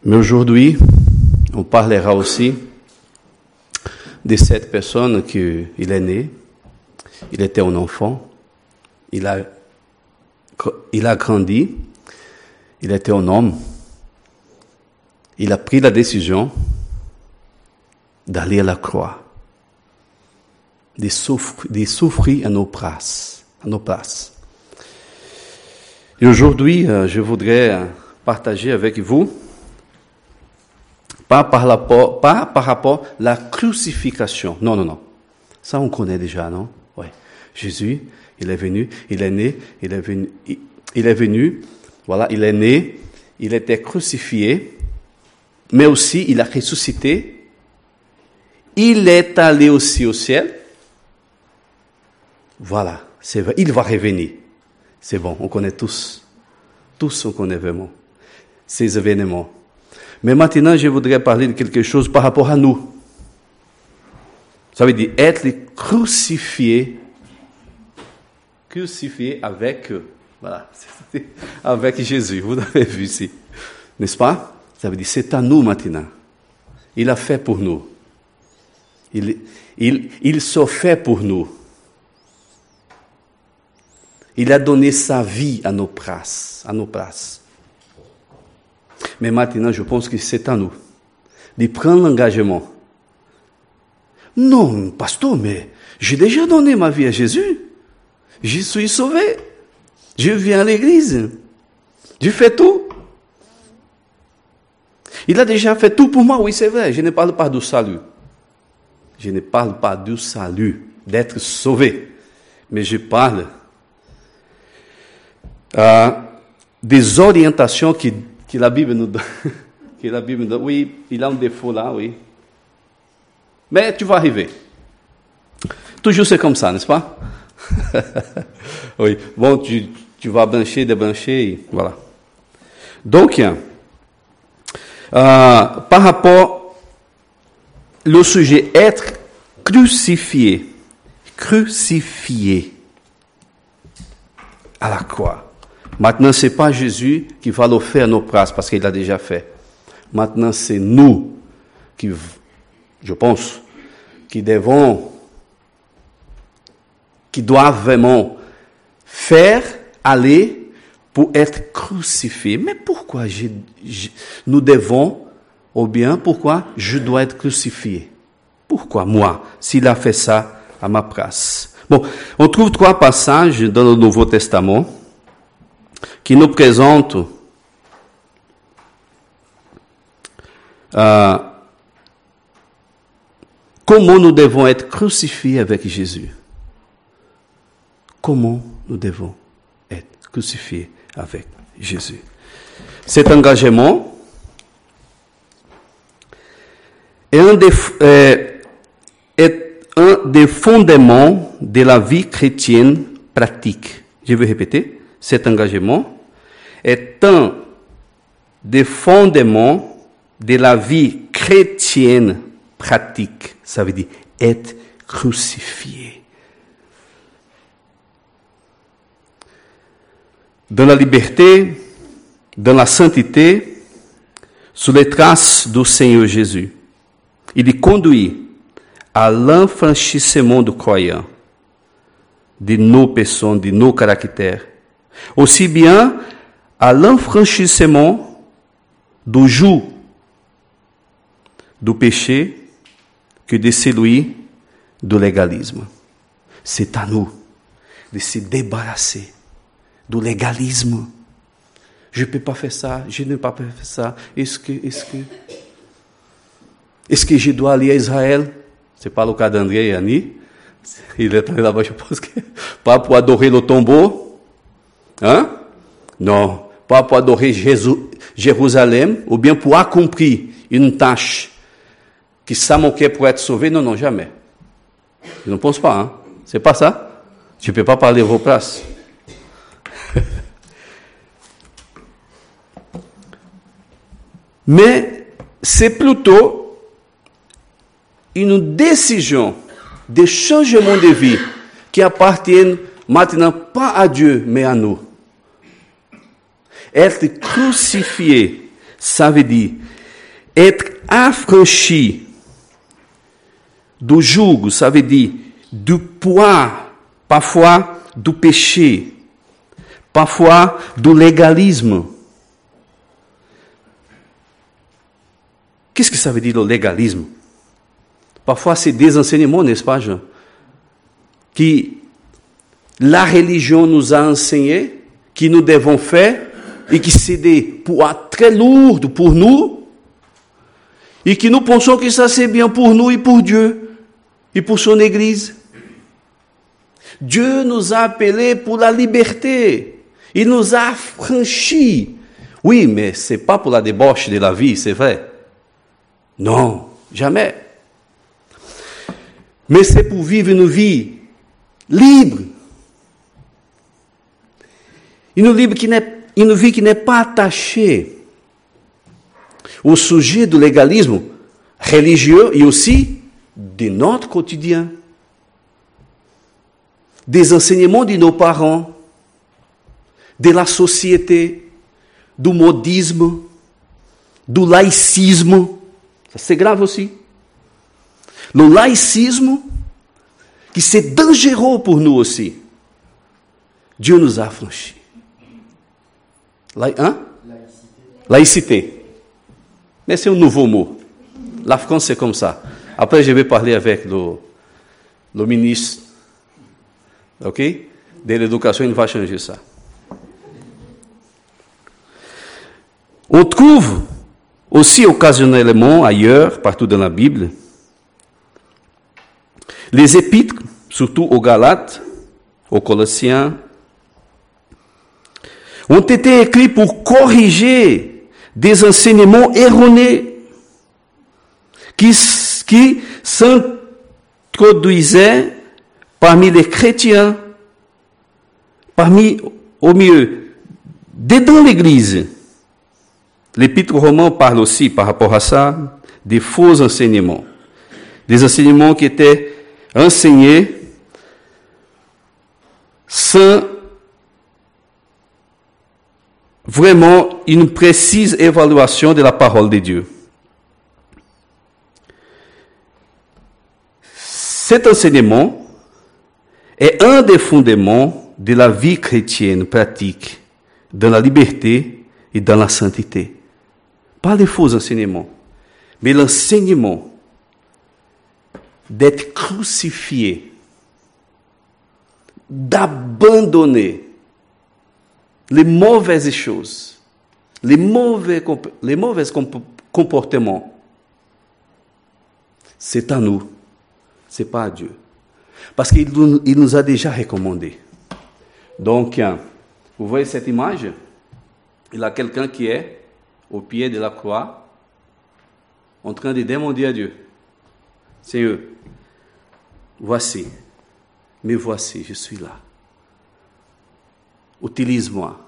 Mais aujourd'hui, on parlera aussi de cette personne qu'il est né, il était un enfant, il a grandi, il était un homme, il a pris la décision d'aller à la croix, de souffrir à nos places. Et aujourd'hui, je voudrais partager avec vous, pas par rapport à la crucifixion. Non. Ça, on connaît déjà, non? Ouais. Jésus, il est venu, il est né, il est venu, voilà, il est né, il était crucifié, mais aussi il a ressuscité, il est allé aussi au ciel. Voilà, c'est vrai, il va revenir. C'est bon, on connaît tous on connaît vraiment ces événements. Mais maintenant, je voudrais parler de quelque chose par rapport à nous. Ça veut dire être crucifié avec, voilà, avec Jésus. Vous l'avez vu ici, n'est-ce pas? Ça veut dire c'est à nous maintenant. Il a fait pour nous. Il s'est fait pour nous. Il a donné sa vie à nos places. Mais maintenant, je pense que c'est à nous de prendre l'engagement. Non, pasteur, mais j'ai déjà donné ma vie à Jésus. Je suis sauvé. Je viens à l'église. Je fais tout. Il a déjà fait tout pour moi, oui, c'est vrai. Je ne parle pas du salut. Je ne parle pas du salut, d'être sauvé. Mais je parle des orientations que la Bible nous donne. Que la Bible nous donne. Oui, il a un défaut là, oui. Mais tu vas arriver. Toujours c'est comme ça, n'est-ce pas? Oui. Bon, tu vas brancher, débrancher, et voilà. Donc, par rapport au sujet être crucifié à la croix. Maintenant, c'est pas Jésus qui va le faire à nos places parce qu'il l'a déjà fait. Maintenant, c'est nous qui, je pense, qui doivent vraiment faire aller pour être crucifiés. Mais pourquoi nous devons, ou bien pourquoi je dois être crucifié? Pourquoi moi, s'il a fait ça à ma place? Bon, on trouve 3 passages dans le Nouveau Testament qui nous présentent comment nous devons être crucifiés avec Jésus. Comment nous devons être crucifiés avec Jésus. Cet engagement est un des fondements de la vie chrétienne pratique. Je vais répéter. Cet engagement est un des fondements de la vie chrétienne pratique. Ça veut dire être crucifié. Dans la liberté, dans la sainteté, sous les traces du Seigneur Jésus. Il conduit à l'enfranchissement du croyant, de nos personnes, de nos caractères, aussi bien à l'enfranchissement du joug du péché que de celui du légalisme. C'est à nous de se débarrasser du légalisme. Je ne peux pas faire ça, je ne peux pas faire ça. Est-ce que je dois aller à Israël? C'est pas le cas d'André et Annie. Il est allé là-bas, je pense que pas pour adorer le tombeau. Hein? Non, pas pour adorer Jérusalem, ou bien pour accomplir une tâche qui ça manquait pour être sauvé. Non, jamais. Je ne pense pas, hein? C'est pas ça. Je ne peux pas parler à vos places. Mais c'est plutôt une décision de changement de vie qui appartient maintenant pas à Dieu, mais à nous. Être crucifié, ça veut dire être affranchi du joug, ça veut dire du poids, parfois du péché, parfois du légalisme. Qu'est-ce que ça veut dire le légalisme? Parfois c'est des enseignements, n'est-ce pas, Jean, qui la religion nous a enseigné, que nous devons faire, et qui c'est des poids très lourds pour nous, et que nous pensons que ça c'est bien pour nous et pour Dieu, et pour son Église. Dieu nous a appelés pour la liberté, il nous a affranchis. Oui, mais c'est pas pour la débauche de la vie, c'est vrai. Non, jamais. Mais c'est pour vivre une vie libre. Une vie qui n'est pas attachée au sujet du légalisme religieux et aussi de notre quotidien, des enseignements de nos parents, de la société, du modisme, du laïcisme. Ça, c'est grave aussi. Le laïcisme, qui c'est dangereux pour nous aussi. Dieu nous a affranchis. Laïcité. Mais c'est un nouveau mot. La France, c'est comme ça. Après, je vais parler avec le ministre, ok, de l'éducation, il va changer ça. On trouve aussi occasionnellement ailleurs, partout dans la Bible, les épîtres, surtout aux Galates, aux Colossiens, ont été écrits pour corriger des enseignements erronés qui s'introduisaient parmi les chrétiens, au milieu, dedans l'Église. L'Épître aux Romains parle aussi, par rapport à ça, des faux enseignements. Des enseignements qui étaient enseignés sans vraiment une précise évaluation de la parole de Dieu. Cet enseignement est un des fondements de la vie chrétienne pratique, dans la liberté et dans la sainteté. Pas les faux enseignements, mais l'enseignement d'être crucifié, d'abandonner les mauvaises choses, les mauvais comportements. C'est à nous, c'est pas à Dieu. Parce qu'il nous a déjà recommandé. Donc, vous voyez cette image? Il y a quelqu'un qui est au pied de la croix, en train de demander à Dieu, Seigneur, voici, je suis là. Utilise-moi.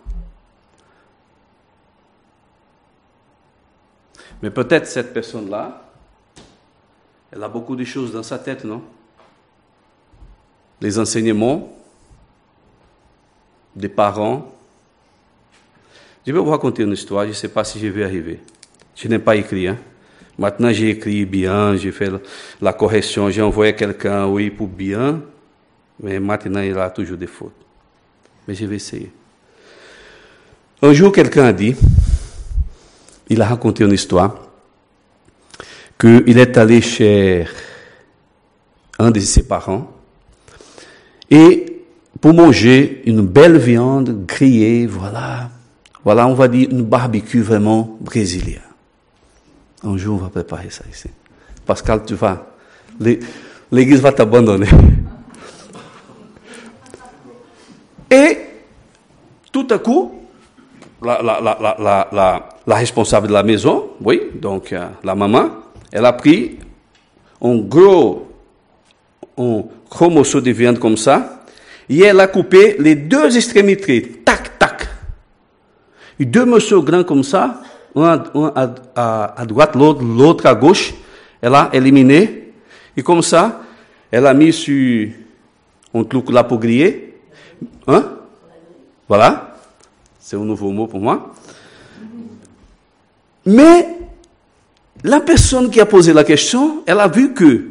Mais peut-être cette personne-là, elle a beaucoup de choses dans sa tête, non? Les enseignements des parents. Je vais vous raconter une histoire, je ne sais pas si je vais arriver. Je n'ai pas écrit, hein? Maintenant, j'ai écrit bien, j'ai fait la correction, j'ai envoyé quelqu'un, oui, pour bien, mais maintenant, il a toujours des fautes. Mais je vais essayer. Un jour, quelqu'un a dit, il a raconté une histoire, qu'il est allé chez un de ses parents, et pour manger une belle viande grillée, voilà, on va dire une barbecue vraiment brésilien. Un jour, on va préparer ça ici. Pascal, tu vas, l'église va t'abandonner. Et tout à coup, la responsable de la maison, oui, donc la maman, elle a pris un gros morceau de viande comme ça, et elle a coupé les deux extrémités, tac, tac. Et deux morceaux grands comme ça, un à droite, l'autre à gauche, elle a éliminé, et comme ça, elle a mis sur un truc là pour griller. Hein? Voilà. C'est un nouveau mot pour moi. Mais la personne qui a posé la question, elle a vu que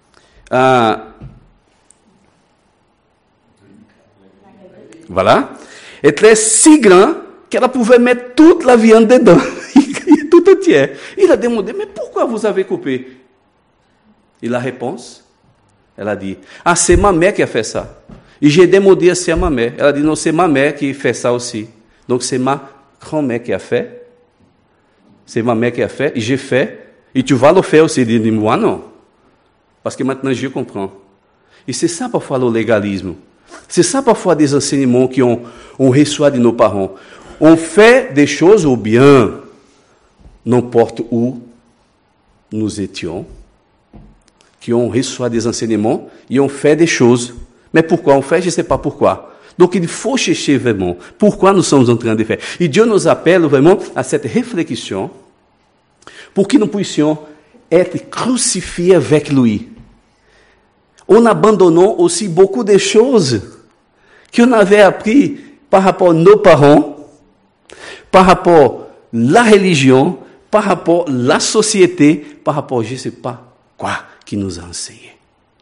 voilà, était si grand qu'elle pouvait mettre toute la viande dedans, tout entière. Il a demandé, mais pourquoi vous avez coupé? Et la réponse, elle a dit, c'est ma mère qui a fait ça. Et j'ai demandé à ma mère. Elle a dit, non, c'est ma mère qui fait ça aussi. Donc c'est ma grand-mère qui a fait. C'est ma mère qui a fait, et j'ai fait. Et tu vas le faire aussi. Il dit, moi non. Parce que maintenant je comprends. Et c'est ça parfois le légalisme. C'est ça parfois des enseignements qu'on reçoit de nos parents. On fait des choses au bien, n'importe où nous étions, qu'on reçoit des enseignements et on fait des choses. Mais pourquoi on fait? Je ne sais pas pourquoi. Donc il faut chercher vraiment pourquoi nous sommes en train de faire. Et Dieu nous appelle vraiment à cette réflexion pour que nous puissions être crucifiés avec lui. On abandonnant aussi beaucoup de choses qu'on avait appris par rapport à nos parents, par rapport à la religion, par rapport à la société, par rapport à je ne sais pas quoi qui nous a enseigné.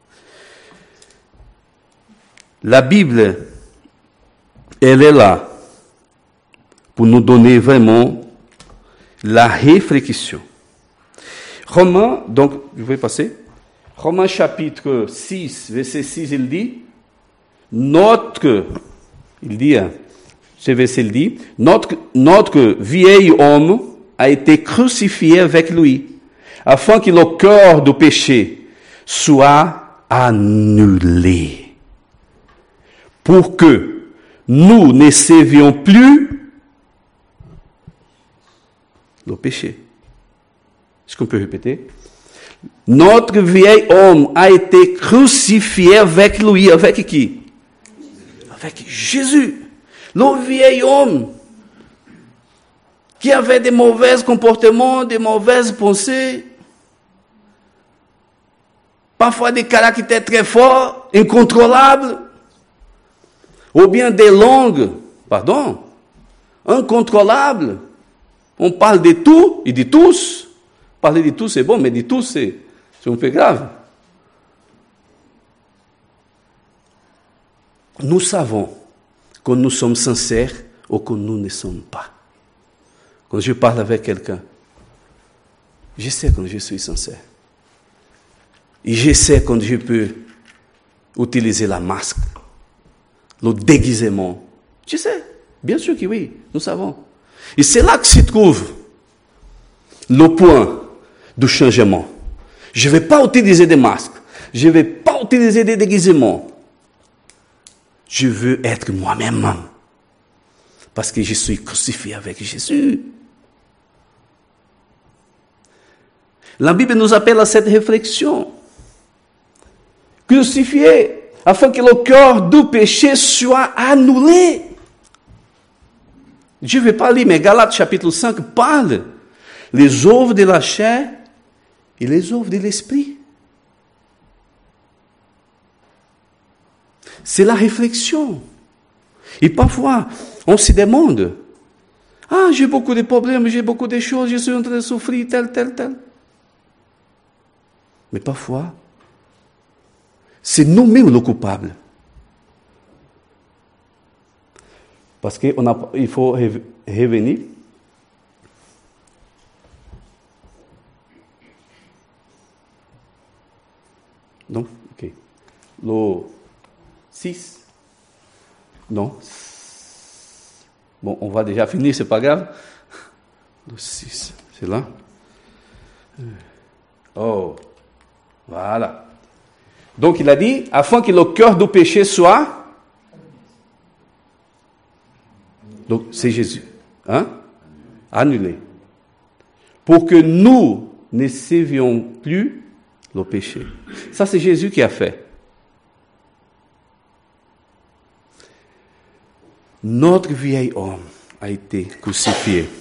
La Bible, elle est là pour nous donner vraiment la réflexion. Romains, donc, je vais passer. Romains chapitre 6, verset 6, il dit, ce verset il dit, notre vieil homme a été crucifié avec lui, afin que le cœur du péché soit annulé, pour que nous ne servions plus le péché. Est-ce qu'on peut répéter? Notre vieil homme a été crucifié avec lui. Avec qui? Avec Jésus. Le vieil homme qui avait des mauvais comportements, des mauvaises pensées, parfois des caractères très forts, incontrôlables, ou bien des langues, incontrôlables. On parle de tout et de tous. Parler de tout, c'est bon, mais de tout, c'est un peu grave. Nous savons que nous sommes sincères ou que nous ne sommes pas. Quand je parle avec quelqu'un, je sais quand je suis sincère. Et je sais quand je peux utiliser la masque, le déguisement. Je sais, bien sûr que oui, nous savons. Et c'est là que se trouve le point du changement. Je ne vais pas utiliser des masques. Je ne vais pas utiliser des déguisements. Je veux être moi-même. Parce que je suis crucifié avec Jésus. La Bible nous appelle à cette réflexion. Crucifié, afin que le cœur du péché soit annulé. Je ne vais pas lire, mais Galates chapitre 5 parle les œuvres de la chair et les œuvres de l'esprit. C'est la réflexion. Et parfois, on se demande, j'ai beaucoup de problèmes, j'ai beaucoup de choses, je suis en train de souffrir, tel. Mais parfois, c'est nous-mêmes le coupable. Parce qu'il faut revenir. Donc, ok. Le 6. Non. Bon, on va déjà finir, c'est pas grave. Le 6, c'est là. Oh, voilà. Donc, il a dit, afin que le cœur du péché soit... Donc, c'est Jésus. Annulé. Pour que nous ne servions plus le péché. Ça, c'est Jésus qui a fait. Notre vieil homme a été crucifié.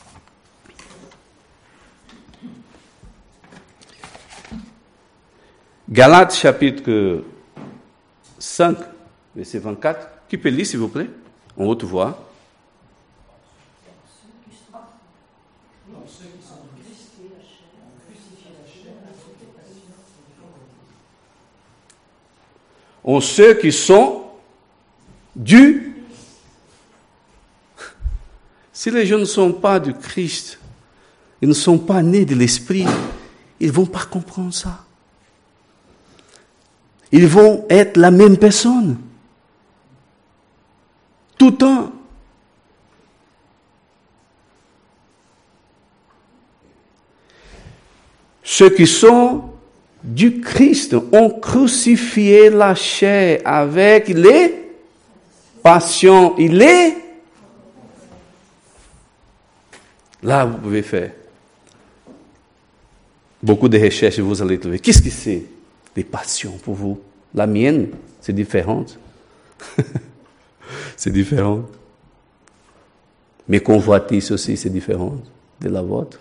Galates chapitre 5, verset 24. Qui peut lire, s'il vous plaît? En haute voix. ont ceux qui sont du. Si les gens ne sont pas du Christ, ils ne sont pas nés de l'Esprit, ils ne vont pas comprendre ça. Ils vont être la même personne. Tout le temps. Ceux qui sont du Christ ont crucifié la chair avec les passions. Il est. Là, vous pouvez faire beaucoup de recherches et vous allez trouver. Qu'est-ce que c'est des passions pour vous? La mienne, c'est différente. C'est différent. Mes convoitises aussi, c'est différent de la vôtre.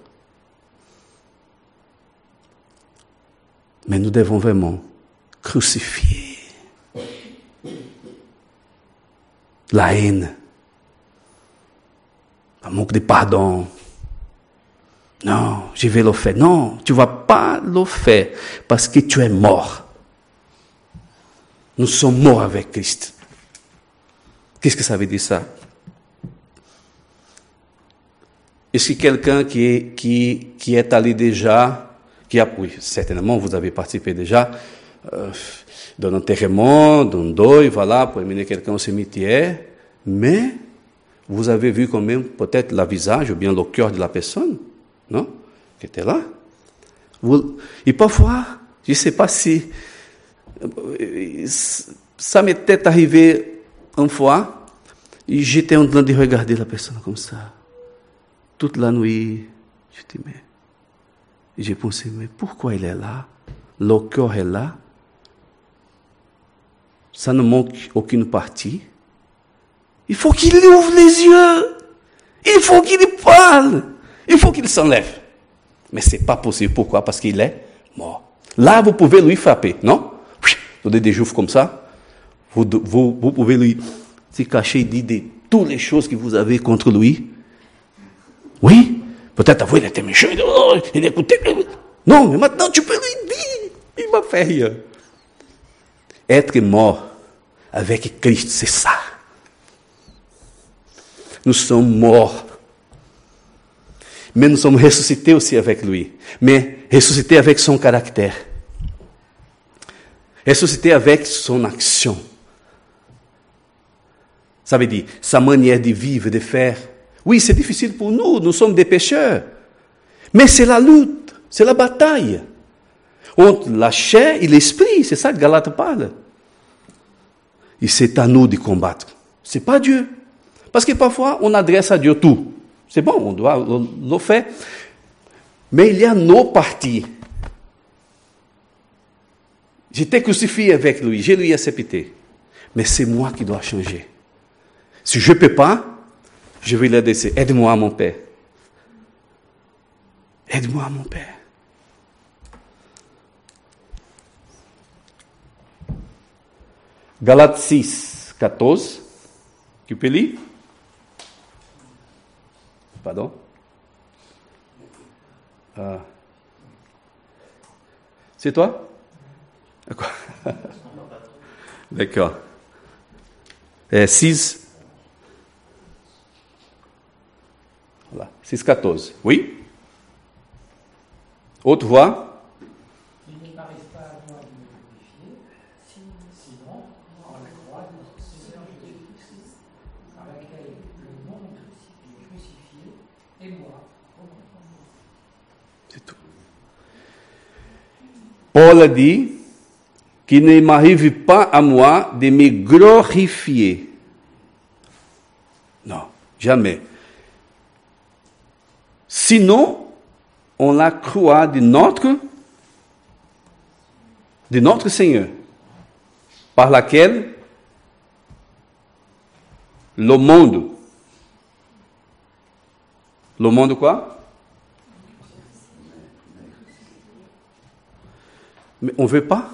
Mais nous devons vraiment crucifier la haine, le manque de pardon. Non, je vais le faire. Non, tu ne vas pas le faire parce que tu es mort. Nous sommes morts avec Christ. Qu'est-ce que ça veut dire ça? Est-ce que quelqu'un qui est allé déjà, oui, certainement vous avez participé déjà d'un enterrement, d'un deuil, voilà, pour emmener quelqu'un au cimetière, mais vous avez vu quand même peut-être le visage ou bien le cœur de la personne, non? Qui était là. Et parfois, je ne sais pas si ça m'était arrivé une fois, et j'étais en train de regarder la personne comme ça. Toute la nuit, je dis, mais j'ai pensé, mais pourquoi il est là? Le cœur est là. Ça ne manque aucune partie. Il faut qu'il ouvre les yeux. Il faut qu'il parle. Il faut qu'il s'enlève. Mais ce n'est pas possible. Pourquoi? Parce qu'il est mort. Là, vous pouvez lui frapper, non? Donner des jours comme ça. Vous pouvez lui se cacher et dire de toutes les choses que vous avez contre lui. Oui, peut-être avant il était méchant, il écoutait. Non, mais maintenant tu peux lui dire, il va faire rien. Être mort avec Christ, c'est ça. Nous sommes morts. Mais nous sommes ressuscités aussi avec lui. Mais ressuscités avec son caractère. Ressuscités avec son action. Ça veut dire sa manière de vivre, de faire. Oui, c'est difficile pour nous, nous sommes des pécheurs. Mais c'est la lutte, c'est la bataille. Entre la chair et l'esprit, c'est ça que Galate parle. Et c'est à nous de combattre. C'est pas Dieu. Parce que parfois, on adresse à Dieu tout. C'est bon, on doit le faire. Mais il y a nos parties. J'étais crucifié avec lui, je lui ai accepté. Mais c'est moi qui dois changer. Si je ne peux pas, je vais le laisser. Aide-moi, mon Père. Aide-moi, mon Père. Galates 6, 14. Tu peux lire? Pardon? C'est toi? D'accord. D'accord. 6. Voilà. 6, 14. Oui? Autre voix? Il ne m'arrive pas à moi de me glorifier, sinon, en la croix de notre Seigneur Jésus-Christ, par laquelle le monde est crucifié, et moi, c'est tout. Paul a dit qu'il ne m'arrive pas à moi de me glorifier. Non, jamais. Sinon, on la croix de notre Seigneur, par laquelle le monde quoi? Mais on ne veut pas.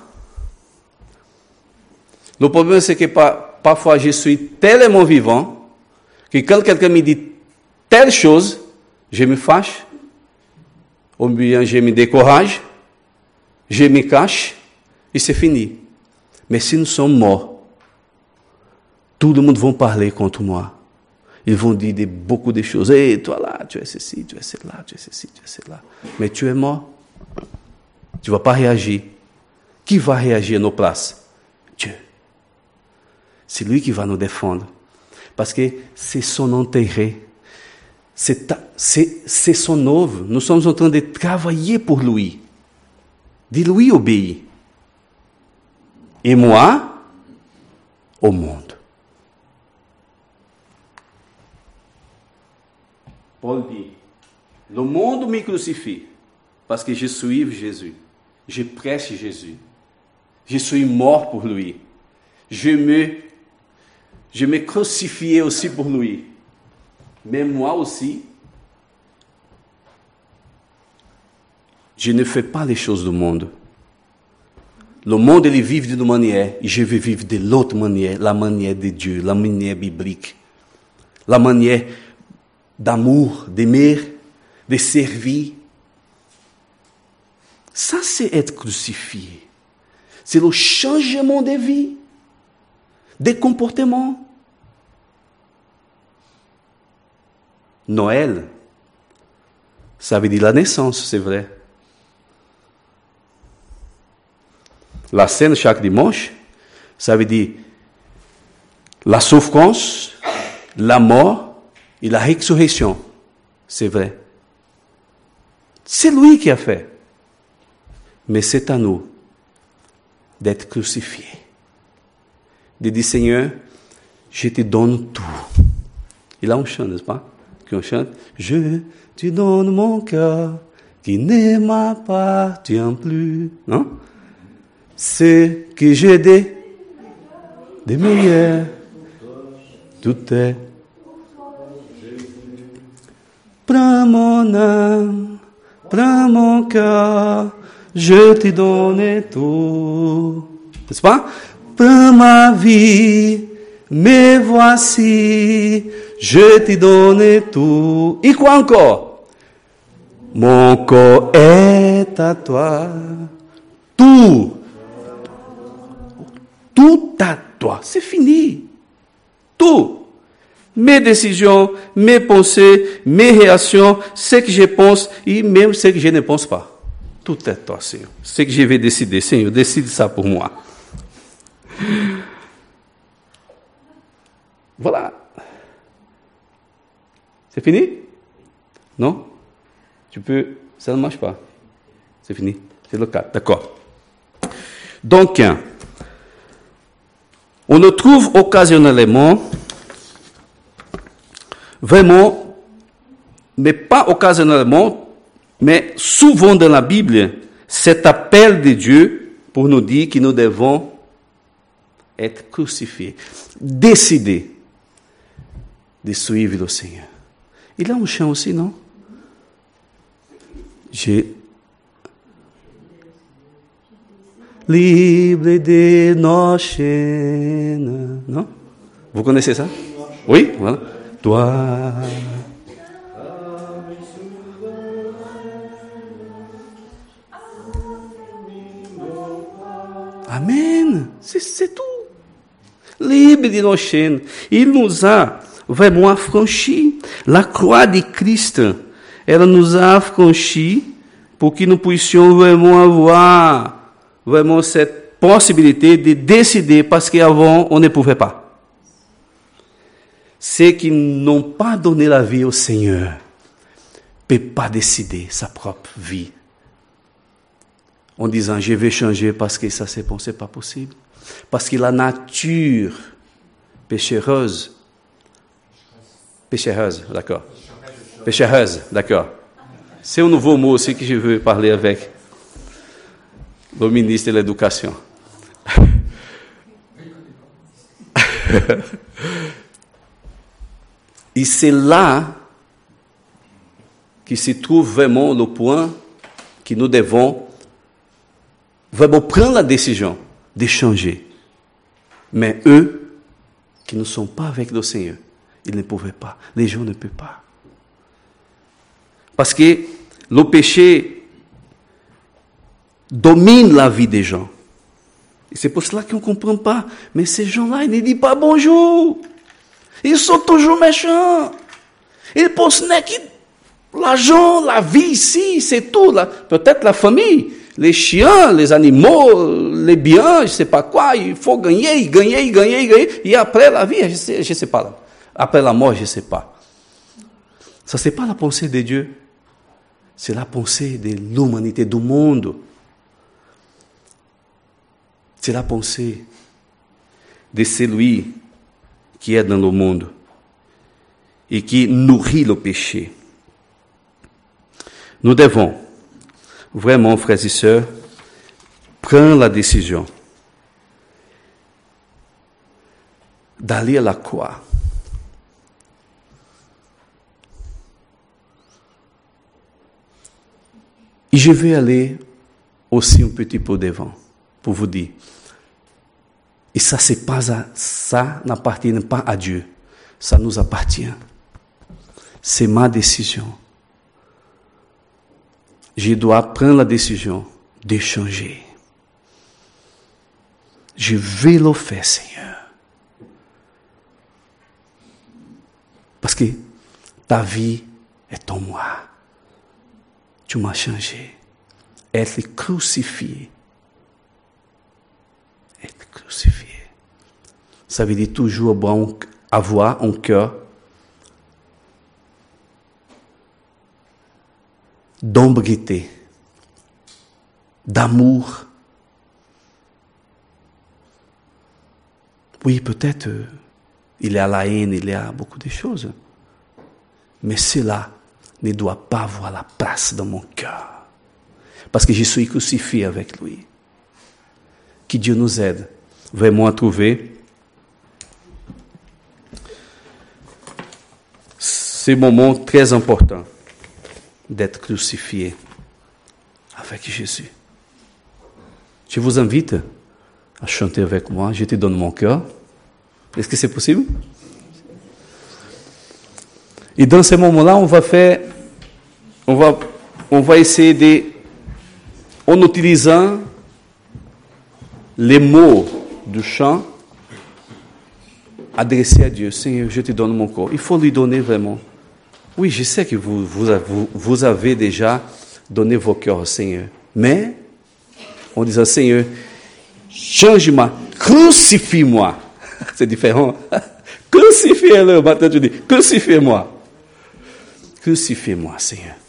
Le problème, c'est que parfois, je suis tellement vivant que quand quelqu'un me dit telle chose, je me fâche, ou bien je me décourage, je me cache, et c'est fini. Mais si nous sommes morts, tout le monde va parler contre moi. Ils vont dire beaucoup de choses. Hey, toi là, tu es ceci, tu es cela, tu es ceci, tu es cela. Mais tu es mort. Tu ne vas pas réagir. Qui va réagir à nos places? Dieu. C'est lui qui va nous défendre. Parce que c'est son intérêt. C'est son œuvre. Nous sommes en train de travailler pour lui. De lui obéir. Et moi, au monde. Paul dit, le monde me crucifie parce que je suis Jésus. Je prêche Jésus. Je suis mort pour lui. Je me crucifiais aussi pour lui. Mais moi aussi, je ne fais pas les choses du monde. Le monde, il vit d'une manière, et je vais vivre de l'autre manière, la manière de Dieu, la manière biblique, la manière d'amour, d'aimer, de servir. Ça, c'est être crucifié. C'est le changement de vie, des comportements. Noël, ça veut dire la naissance, c'est vrai. La scène chaque dimanche, ça veut dire la souffrance, la mort et la résurrection. C'est vrai. C'est lui qui a fait. Mais c'est à nous d'être crucifiés. De dire, Seigneur, je te donne tout. Et là on chante, n'est-ce pas? Qu'on chante, je te donne mon cœur qui ne m'appartient plus. Non? Ce que j'ai de meilleur, tout est. Prends mon âme, prends mon cœur, je te donne tout. N'est-ce pas? Prends ma vie, me voici, je te donne tout. Et quoi encore? Mon corps est à toi. Tout. Tout à toi. C'est fini. Tout. Mes décisions, mes pensées, mes réactions, ce que je pense et même ce que je ne pense pas. Tout est toi, Seigneur. Ce que je vais décider, Seigneur, décide ça pour moi. Voilà. C'est fini? Non? Tu peux... Ça ne marche pas. C'est fini. C'est le cas. D'accord. Donc, on le trouve occasionnellement, vraiment, mais pas occasionnellement, mais souvent dans la Bible, cet appel de Dieu pour nous dire que nous devons être crucifiés, décider de suivre le Seigneur. Il a un chant aussi, non? Libre de nos chaînes. Non? Vous connaissez ça? Oui? Voilà. Toi. Amen. C'est tout. Libre de nos chaînes. Il nous a vraiment affranchis. La croix de Christ, elle nous a affranchis pour que nous puissions vraiment avoir vraiment cette possibilité de décider parce qu'avant, on ne pouvait pas. Ceux qui n'ont pas donné la vie au Seigneur ne peuvent pas décider sa propre vie. En disant, je vais changer parce que ça c'est bon, c'est pas possible. Parce que la nature péchereuse, d'accord. Péchereuse, d'accord. C'est un nouveau mot aussi que je veux parler avec le ministre de l'Éducation. Et c'est là que se trouve vraiment le point que nous devons vraiment prendre la décision de changer. Mais eux, qui ne sont pas avec le Seigneur, ils ne pouvaient pas. Les gens ne peuvent pas. Parce que le péché domine la vie des gens. Et c'est pour cela qu'on ne comprend pas. Mais ces gens-là, ils ne disent pas bonjour. Ils sont toujours méchants. Ils pensent que l'argent, la vie ici, c'est tout. Là. Peut-être la famille, les chiens, les animaux, les biens, je ne sais pas quoi. Il faut gagner. Et après la vie, je ne sais pas. Là. Après la mort, je ne sais pas. Ça, ce n'est pas la pensée de Dieu. C'est la pensée de l'humanité, du monde. C'est la pensée de celui qui est dans le monde et qui nourrit le péché. Nous devons vraiment, frères et sœurs, prendre la décision d'aller à la croix. Et je vais aller aussi un petit peu devant pour vous dire. Et ça, ça n'appartient pas à Dieu. Ça nous appartient. C'est ma décision. Je dois prendre la décision de changer. Je vais le faire, Seigneur. Parce que ta vie est en moi. Tu m'as changé. Être crucifié. Être crucifié. Ça veut dire toujours avoir un cœur d'humilité, d'amour. Oui, peut-être il y a la haine, il y a beaucoup de choses. Mais cela ne doit pas avoir la place dans mon cœur. Parce que je suis crucifié avec lui. Que Dieu nous aide vraiment à trouver ce moment très important d'être crucifié avec Jésus. Je vous invite à chanter avec moi. Je te donne mon cœur. Est-ce que c'est possible? Et dans ce moment-là, on va essayer de, en utilisant les mots du chant, adresser à Dieu. Seigneur, je te donne mon corps. Il faut lui donner vraiment. Oui, je sais que vous avez déjà donné vos cœurs au Seigneur. Mais, en disant, Seigneur, change-moi, crucifie-moi. C'est différent. Crucifie-le, maintenant tu dis, crucifie-moi. Crucifie-moi, Seigneur.